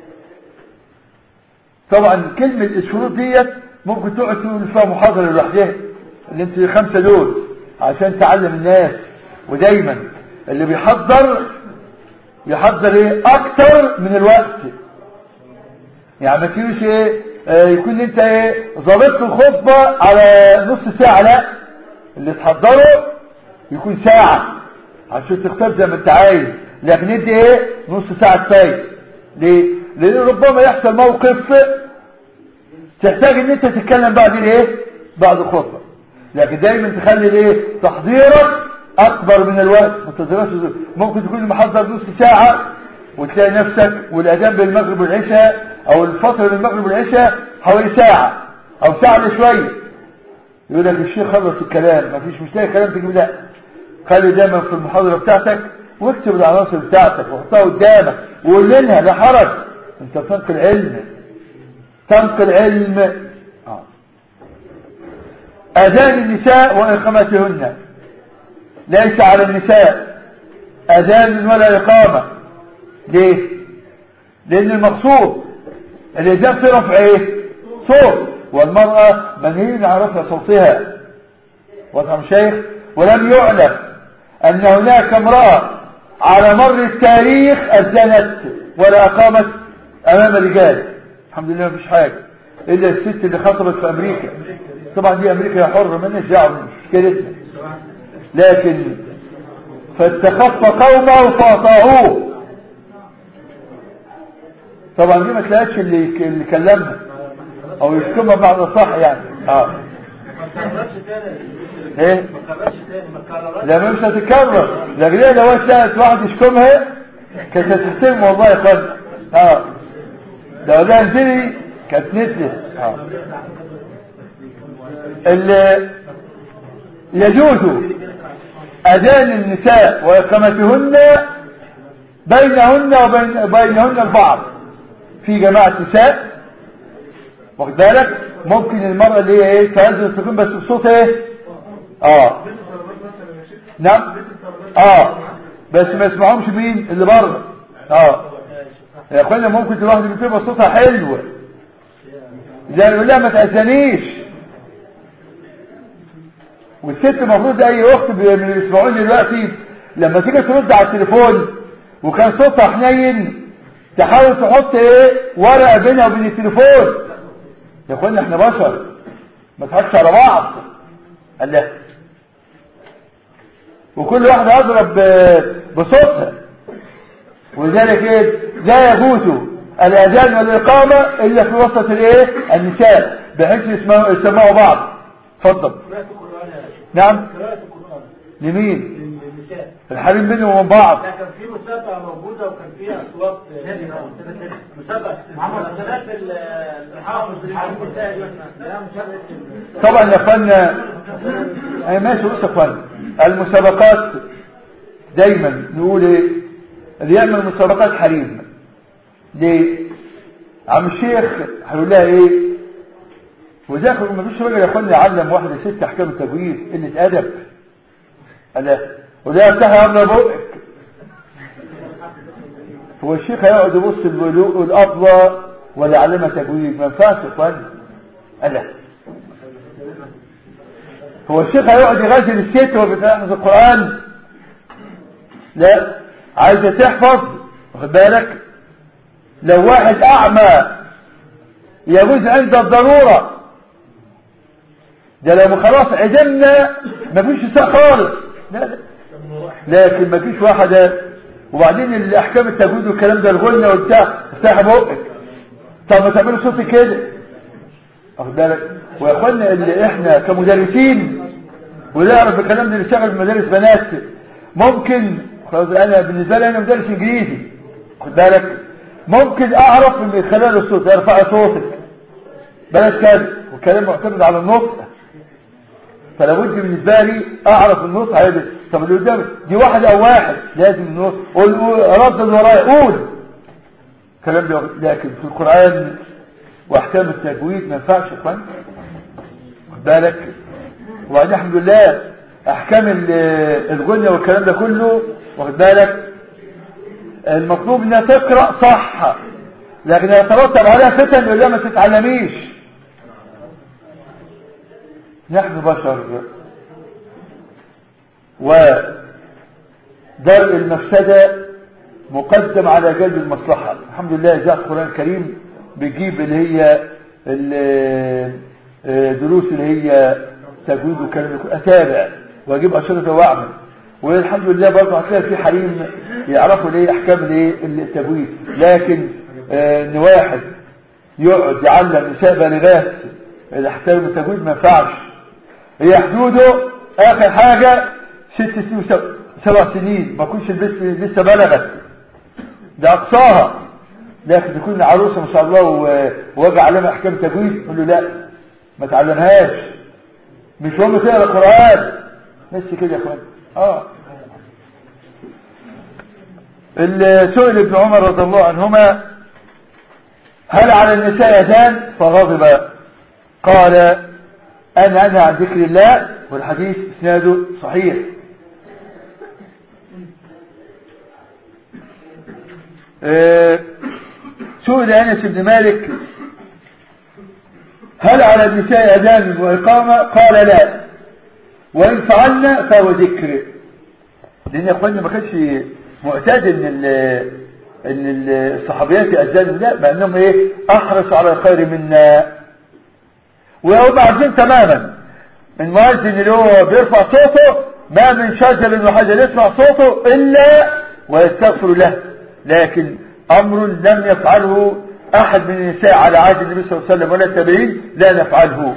[SPEAKER 1] طبعا كلمه الشروط ديت ممكن تقعد تقول فيها محاضره لوحدها، اللي انت الخمسه دول عشان تعلم الناس. ودايما اللي بيحضر يحضر ايه اكتر من الوقت، يعني ما تجيبش ايه آه يكون انت ايه ظابط الخطبة على نص ساعة، لا اللي تحضره يكون ساعة عشان تختار زي ما انت عايز، لكن انت ايه نص ساعة كفاية. ليه؟ لان ربما يحصل موقف تحتاج ان انت تتكلم بعد الايه بعد الخطبة، لكن دايما تخلي الايه تحضيرك اكبر من الوقت. ما تقدرش، ممكن تكون محضر نص ساعة وتلاقي نفسك والاذان بالمغرب والعشاء او الفترة بين المغرب والعشاء حوالي ساعة او ساعة الا شوية، يقول لك الشيخ خلص الكلام، ما فيش مش لاقي كلام تجيب. لا، خلي دايما في المحاضرة بتاعتك واكتب العناصر بتاعتك وحطها قدامك وقول لها لا حرج، انت بتنقل علم تنقل علم. آه. اذان النساء واقامتهن، ليس على النساء اذان ولا اقامة. ليه؟ لان المقصود الاذان في رفع ايه صوت، والمرأة منهي عن رفع صوتها. واضح يا شيخ؟ ولم يعلم ان هناك امرأة على مر التاريخ اذنت ولا اقامت امام الرجال. الحمد لله مفيش حاجة الا الست اللي خطبت في امريكا، طبعا دي امريكا حرة منها دعوة مش مشكلتنا، لكن فاستخف قومه فاطاعوه. طبعا دي ما تلاقيش اللي اللي كلمها او يشكمها بمعنى صح يعني. اه
[SPEAKER 3] ما تكررش تاني.
[SPEAKER 1] ايه
[SPEAKER 3] ما تكررش تاني ما تكررش.
[SPEAKER 1] لا مش هتتكرر، لكن هي لو اتلاقت واحد يشكمها كانت هتحترم والله يا اخوانا. اه لو ده انزلي كانت نزلت. اه اللي يجوز اذان النساء واقامتهن بينهن وبين بينهن البعض في جماعة نساء، واخد بالك؟ ممكن المرأة اللي هي ايه تنزل تكون بس بصوت ايه اه نعم اه بس ما يسمعهمش مين اللي بره. اه يا اخوانا ممكن الواحدة بتبقى صوتها حلوة زي يقول لها ما تأذنيش، والست المفروض اي اخت من اللي بيسمعوني دلوقتي لما تيجي ترد على التليفون وكان صوتها حنين تحاول تحط ايه ورقة بينها وبين التليفون. يا اخوانا احنا بشر ما تضحكش على بعض. الله، وكل واحدة اضرب بصوتها، ولذلك ايه لا يجوز الاذان والاقامة الا في وسط الايه النساء بحيث يسمعوا بعض. اتفضل. نعم لمين؟
[SPEAKER 3] للنساء
[SPEAKER 1] الحريم بينهم وبين بعض.
[SPEAKER 3] كان في مسابقة موجودة وكان فيها اصوات مسابقة مسابقة الحافظ
[SPEAKER 1] طبعا يا اخوانا اي ماشي. بص يا اخوانا المسابقات دايما نقول ايه اللي يعمل مسابقات حريم. ليه؟ عم الشيخ هيقول لها ايه وذاكر ما فيش راجل يا اخوانا يعلم واحده ست احكام التجويد قله ادب. الله، وده يفتحها قبل بقك. هو الشيخ هيقعد يبص الأطلة ولا يعلمها تجويد؟ ما ينفعش يا اخوانا. الله، هو الشيخ هيقعد يغازل الست وهو بتحفظ القرآن؟ لا، عايزة تحفظ واخد بالك. لو واحد أعمى يجوز عند الضرورة، ده لو خلاص عدمنا مفيش شيء خالص. لا لا، لكن مفيش واحدة. وبعدين الأحكام التجويد والكلام ده الغنى وبتاع افتح بقك. طب ما تعملوا صوتي كده واخد بالك. ويا اخوانا اللي احنا كمدرسين ونعرف الكلام ده نشتغل في مدارس بنات ممكن خلاص. انا بالنسبه لي انا مدرس انجليزي خد بالك، ممكن اعرف من خلال الصوت ارفع صوتك بلاش كده، والكلام معتمد على النطق، فلا بد بالنسبه لي اعرف النطق هذا. طب اللي قدامي دي واحد او واحد لازم النطق قول ردد ورايا قول الكلام ده. لكن في القران واحكام التجويد ما ينفعش يا اخوان خد بالك. وبعدين الحمد لله احكام الغنى والكلام ده كله واخد بالك المطلوب انها تقرا صح، لكن يترتب عليها فتن يقول لها ما تتعلميش. نحن بشر ودرء المفسده مقدم على جلب المصلحه. الحمد لله جاء القران الكريم بيجيب اللي هي دروس اللي هي تجويد وكلام اتابع واجيب اشرطه واعمل. والحمد لله برضه هتلاقي في حريم يعرفوا ليه احكام الايه التجويد. لكن آه ان واحد يقعد يعلم نساء بالغات الاحكام التجويد ما ينفعش. هي حدوده اخر حاجه ست سنين سبع سنين، ما يكونش البنت لسه بلغت، ده اقصاها. لكن تكون عروسه ما شاء الله وواجه عليها احكام تجويد، يقول له لا ما تعلمهاش، مش هم تقرا القران بس كده يا اخوان. اه السئل ابن عمر رضي الله عنهما هل على النساء اذان؟ فغضب قال انا انهى عن ذكر الله، والحديث اسناده صحيح. آه سئل انس بن مالك هل على النساء اذان واقامه؟ قال لا، وان فعلنا فهو ذكر. لان يا اخواننا ما كانش معتاد ان ان الصحابيات يأذنوا، لا، مع انهم ايه احرصوا على الخير منا. وهم عارفين تماما المؤذن اللي هو بيرفع صوته ما من شاذب وحاجه يسمع صوته الا ويستغفر له. لكن امر لم يفعله احد من النساء على عهد النبي صلى الله عليه وسلم ولا التابعين، لا نفعله.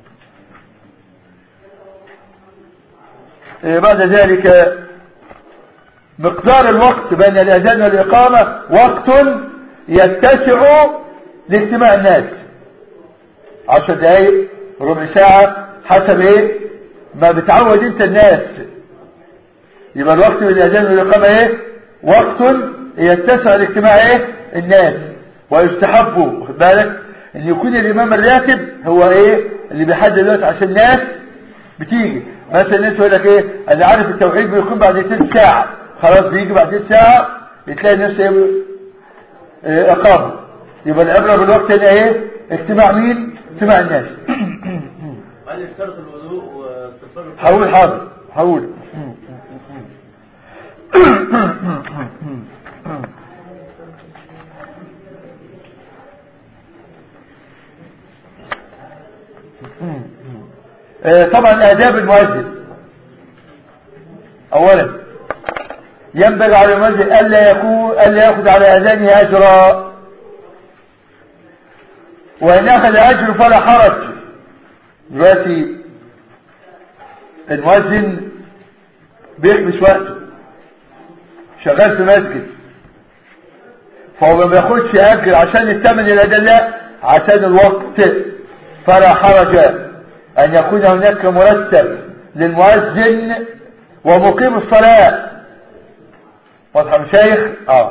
[SPEAKER 1] إيه بعد ذلك مقدار الوقت بين الاذان والاقامه وقت يتسع لاجتماع الناس، عشر دقائق ربع ساعه حسب ايه ما بتعود انت الناس. يبقى الوقت بين الاذان والاقامه ايه وقت يتسع لاجتماع ايه الناس. ويستحب واخد بالك ان يكون الامام الراتب هو ايه اللي بيحدد الوقت عشان الناس بتيجي. مثلا الناس يقول لك ايه انا عارف التوحيد بيكون بعد ثلث ساعه، خلاص بيجي بعد ثلث ساعه بتلاقي الناس ايه اقامه. يبقى العبره بالوقت هنا ايه اجتماع مين؟ اجتماع الناس.
[SPEAKER 3] قال اشترط الوضوء واستغفار.
[SPEAKER 1] هقول حاضر هقول طبعا آداب المؤذن. اولا ينبغي على المؤذن الا يكون الا ياخذ على اذانه اجرا، وان اخذ اجر فلا حرج. دلوقتي المؤذن بيحبس وقته شغال في مسجد، فهو ما بياخدش اجر عشان الثمن الاذان، لا، عشان الوقت. فلا حرج ان يكون هناك مرتب للمؤذن ومقيم الصلاة. واضح يا شيخ؟ اه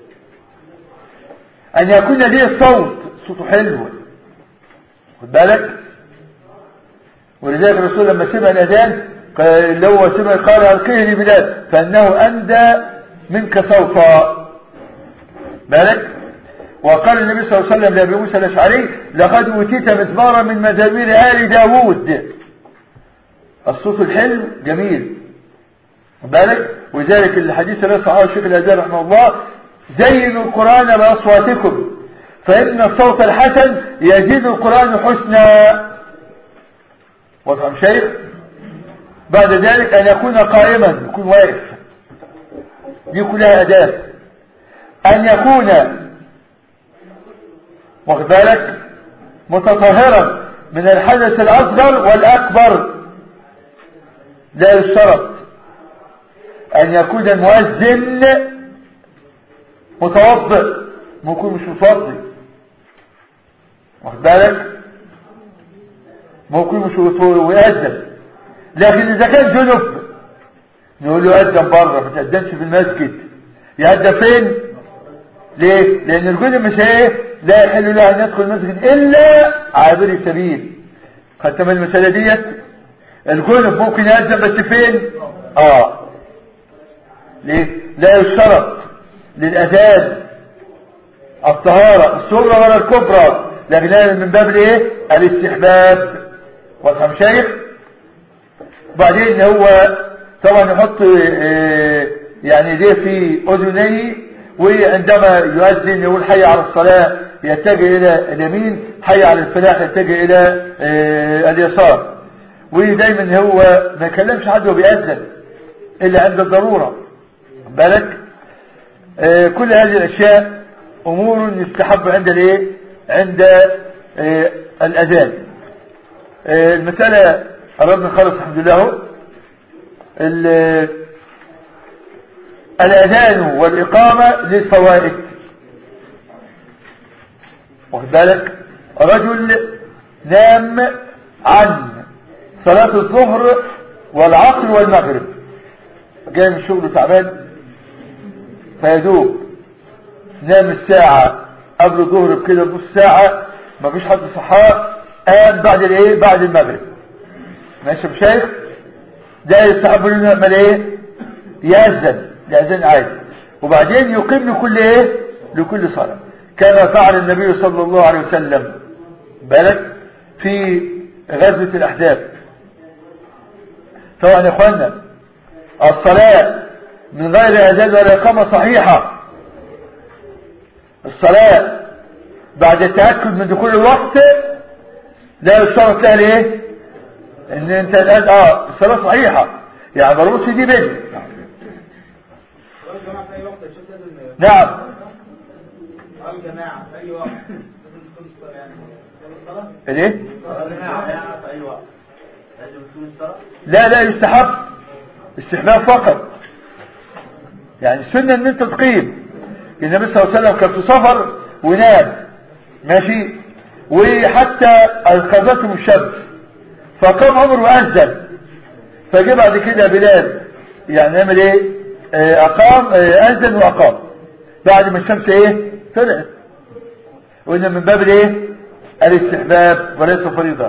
[SPEAKER 1] ان يكون ليه الصوت صوته حلو، خد بالك. ولذلك الرسول لما سمع الاذان اللي هو سمع قال القيه لي بلال فانه اندى منك صوتا، بالك. وقال النبي صلى الله عليه وسلم لأبي موسى الأشعري لقد أوتيت مزمارا من مزامير آل داود. الصوت الحلو جميل، بالك. وذلك الحديث الذي صححه الشيخ الألباني رحمه الله زينوا القرآن بأصواتكم فإن الصوت الحسن يزيد القرآن حسنا. وضع شيخ. بعد ذلك أن يكون قائما، يكون واقف، دي كلها أداة. أن يكون واخد بالك متطهرا من الحدث الأصغر والأكبر. لا يشترط أن يكون المؤذن متوضئ، ممكن مش متوضئ، واخد بالك، ممكن مش ويأذن. لكن إذا كان جنب نقول له أذن بره، ما تأذنش في المسجد. يأذن فين؟ ليه؟ لأن الجنب مش ايه لا يحل له أن يدخل المسجد إلا عابر السبيل. خدت من المسألة ديت؟ الجنب ممكن يأذن بس فين؟ آه ليه؟ لا يشترط للأذان الطهارة الصغرى ولا الكبرى، لكن من باب الايه؟ الاستحباب. واضح يا شيخ؟ بعدين هو طبعا يحط يعني دي في أذنيه، وعندما يؤذن يقول حي على الصلاة يتجه الى اليمين، حي على الفلاح يتجه الى آه اليسار. ودايما هو ما يكلمش حد وهو بيأذن الا عند الضرورة بالك. آه كل هذه الاشياء امور يستحب عند الايه عند آه الاذان. آه المسألة قربنا نخلص الحمد لله. الاذان والاقامة للفوائد، واخد بالك. رجل نام عن صلاة الظهر والعصر والمغرب، جاي من شغله تعبان فيدوب نام الساعة قبل الظهر بكده بنص ساعة، مفيش حد صحاه، قام بعد الايه بعد المغرب. ماشي يا شيخ؟ ده يستحب له يعمل ايه؟ يأذن يأذن عادي، وبعدين يقيم لكل ايه لكل صلاة، كما فعل النبي صلى الله عليه وسلم بالك في غزوة الأحزاب. طبعا يا اخوانا الصلاة من غير أذان ولا إقامة صحيحة. الصلاة بعد التأكد من دخول الوقت لا يشترط لها ايه ان انت الآن اه الصلاة صحيحة، يعني ضروري دي بدل. نعم
[SPEAKER 3] الجماعة في أي وقت لازم تكون الصلاة، يعني الصلاة
[SPEAKER 1] الايه
[SPEAKER 3] الجماعة في أي وقت لازم تكون الصلاة.
[SPEAKER 1] لا لا يستحب استحباب فقط، يعني السنة ان انت تقيم. النبي صلى الله عليه وسلم كان في سفر ونام ماشي، وحتى أخذتهم الشمس فقام عمر وأذن، فجاء بعد كده بلال يعني نعمل ايه اقام أذن واقام بعد ما الشمس ايه طلعت، وإن من باب الايه الاستحباب وليس فريضة.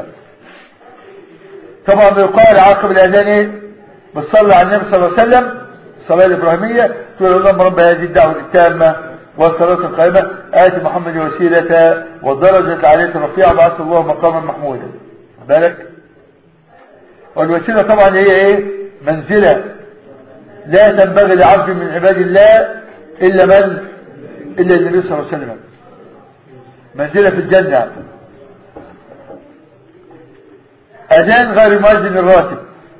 [SPEAKER 1] طبعا يقال عقب الأذان ايه بتصلي على النبي صلى الله عليه وسلم الصلاة الإبراهيمية، تقول اللهم رب هذه الدعوة التامة والصلاة القائمة آتي محمد وسيلة والدرجة عليه الرفيعة بعث الله مقاما محمودا بالك. والوسيلة طبعا هي ايه منزلة لا تنبغي لعبد من عباد الله إلا من إلا النبي صلى الله عليه وسلم، منزلة في الجنة. أذان غير المؤذن الراتب،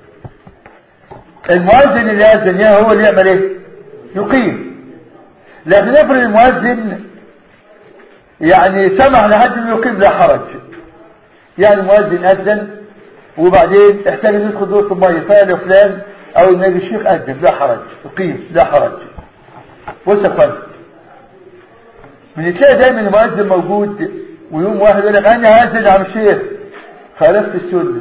[SPEAKER 1] المؤذن اللي يأذن هو اللي يعمل ايه يقيم. لكن افرض المؤذن يعني سمح لحد انه يقيم لا حرج، يعني المؤذن أذن وبعدين احتاج ان يدخل دورة المية فقال فلان او النبي الشيخ أذن لا حرج يقيم لا حرج. بص يا اخوان، من تلاقي دايما المؤذن موجود ويوم واحد يقول لك انا هأذن يا عم الشيخ خالفت السنة،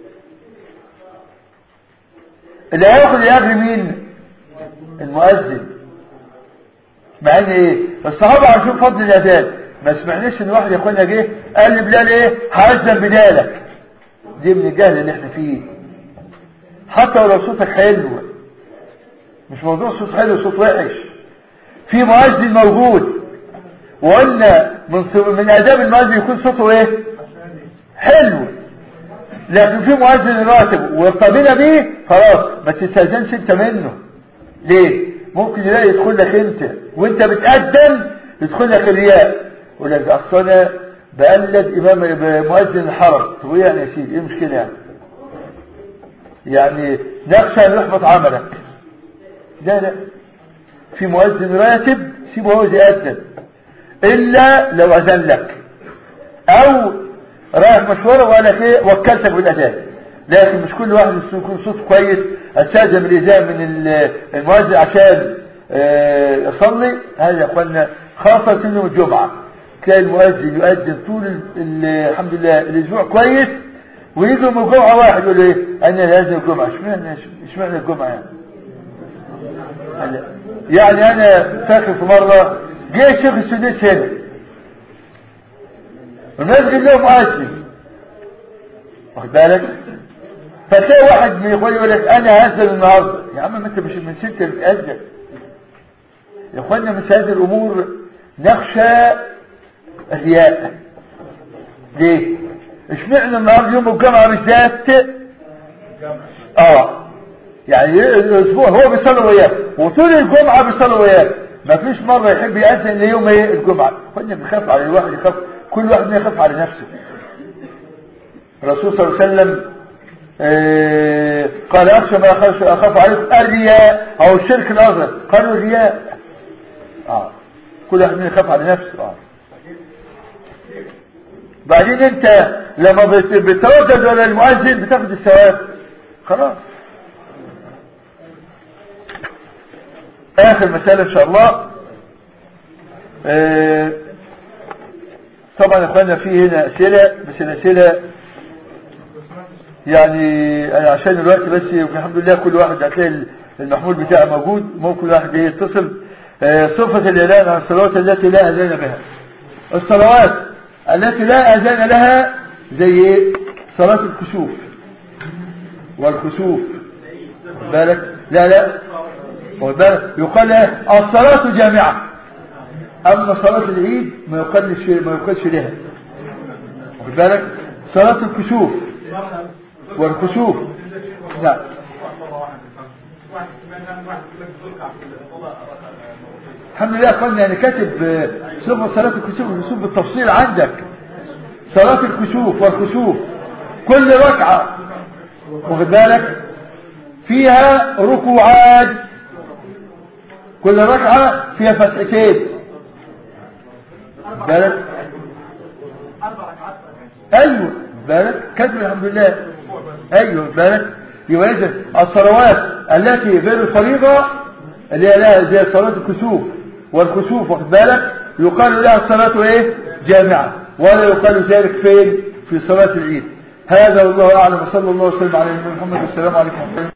[SPEAKER 1] اللي هياخد الاجر مين؟ المؤذن. مع ان ايه الصحابه عارفين فضل الاذان، ما سمعناش ان واحد يا اخوانا جه قال لبلال ايه هاذن بدالك. دي من الجهل اللي احنا فيه. حتى ولو صوتك حلو، مش موضوع صوت حلو صوت وحش، في مؤذن موجود، وقلنا من من اداب المؤذن يكون صوته ايه حلو، لكن في مؤذن راتب وارتضينا بيه خلاص ما تستاذنش انت منه. ليه؟ ممكن يلاقي يدخل لك انت وانت بتقدم يدخل لك الرياء، يقول لك اصل انا بقلد امام مؤذن الحرم. طب ايه يعني يا سيدي ايه مشكله يعني؟ يعني نخشى ان يحبط عملك. لا لا، في مؤذن راتب سيبه هو يأذن الا لو اذن لك او رايح مشوره وقال لك ايه وكلتك بالاذان. لكن مش كل واحد يكون صوت كويس استاذن بالاذان من المؤذن عشان يصلي. هذا يا اخوانا خاصه يوم الجمعه تلاقي المؤذن يؤذن طول الحمد لله الاسبوع كويس، ويجي يوم الجمعه واحد يقول ايه انا لازم الجمعه. اشمعنى اشمعنى الجمعه يعني؟ يعني انا فاكر في مره جه الشيخ السديس هنا والمسجد له مؤذن واخد بالك، فتلاقي واحد من اخواني يقول لك انا هأذن النهارده. يا عم ما انت مش من ستة بتأذن يا اخوانا. مش هذه الامور نخشى الرياء. ليه؟ اشمعنى النهارده يوم الجمعه بالذات؟ اه يعني الاسبوع هو بيصلي وياه وطول الجمعه بيصلي وياه، ما فيش مرة يحب يأذن ليوم ايه الجمعة. كنا بنخاف على الواحد، يخاف كل واحد يخاف على نفسه. الرسول صلى الله عليه وسلم آه قال اخشى ما اخاف عليكم الرياء او الشرك الاصغر. قالوا الرياء. اه كل واحد يخاف على نفسه. اه بعدين انت لما بتردد على المؤذن بتاخد الثواب خلاص. اخر مسألة ان شاء الله. اه طبعا يا اخوانا في هنا اسئلة، بس الاسئلة يعني انا عشان الوقت بس الحمد لله كل واحد هتلاقي المحمول بتاعه موجود، ممكن كل واحد يتصل. اه صفة الاعلان عن الصلوات التي لا اذان بها. الصلوات التي لا اذان لها زي صلاة الكسوف والكسوف بالك لا لا بالك يقال الصلاة جامعة. اما صلاة العيد ما يقلش ما يقلش لها. واخد بالك صلاة الكسوف والكسوف نعم. الحمد لله قلنا يعني كاتب صفة صلاة الكسوف والكسوف بالتفصيل عندك. صلاة الكسوف والكسوف كل ركعة واخد بالك فيها ركوعات، كل ركعة فيها فتحتين بالك. ايوه بالك كاتب الحمد لله. ايوه بالك. يبقى اذا الصلوات التي غير الفريضة اللي هي لها زي صلاة الكسوف والكسوف واخد بالك يقال لها الصلاة ايه جامعة، ولا يقال ذلك فين في صلاة العيد. هذا والله اعلم. وصلى الله وسلم على محمد. والسلام عليكم ورحمة الله.